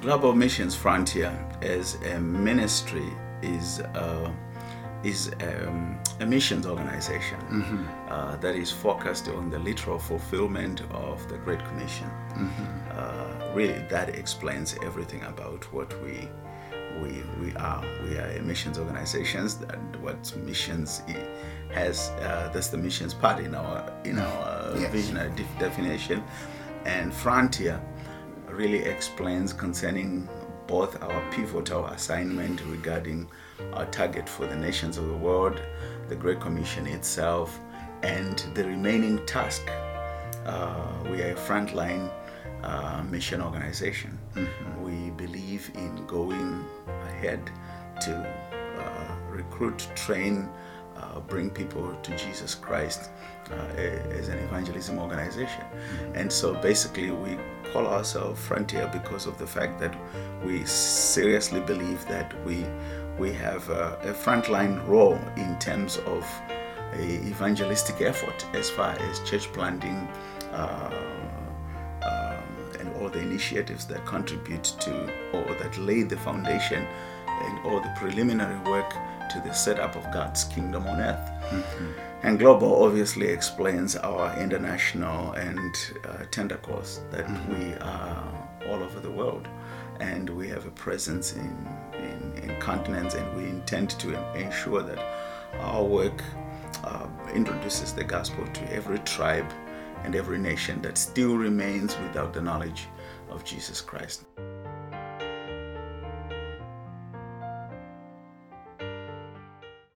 Global Missions Frontier as a ministry is a missions organization that is focused on the literal fulfillment of the Great Commission. Really, that explains everything about what we are. We are a missions organizations. And what missions has, that's the missions part in our Yes. visionary definition. And Frontier really explains concerning both our pivotal assignment regarding our target for the nations of the world, the Great Commission itself, and the remaining task. We are a frontline mission organization. We believe in going ahead to recruit, train, bring people to Jesus Christ as an evangelism organization. And so basically we call ourselves Frontier because of the fact that we seriously believe that we have a frontline role in terms of a evangelistic effort as far as church planting and all the initiatives that contribute to or that lay the foundation and all the preliminary work to the setup of God's kingdom on earth. And Global obviously explains our international and tentacles that we are all over the world, and we have a presence in continents, and we intend to ensure that our work introduces the gospel to every tribe and every nation that still remains without the knowledge of Jesus Christ.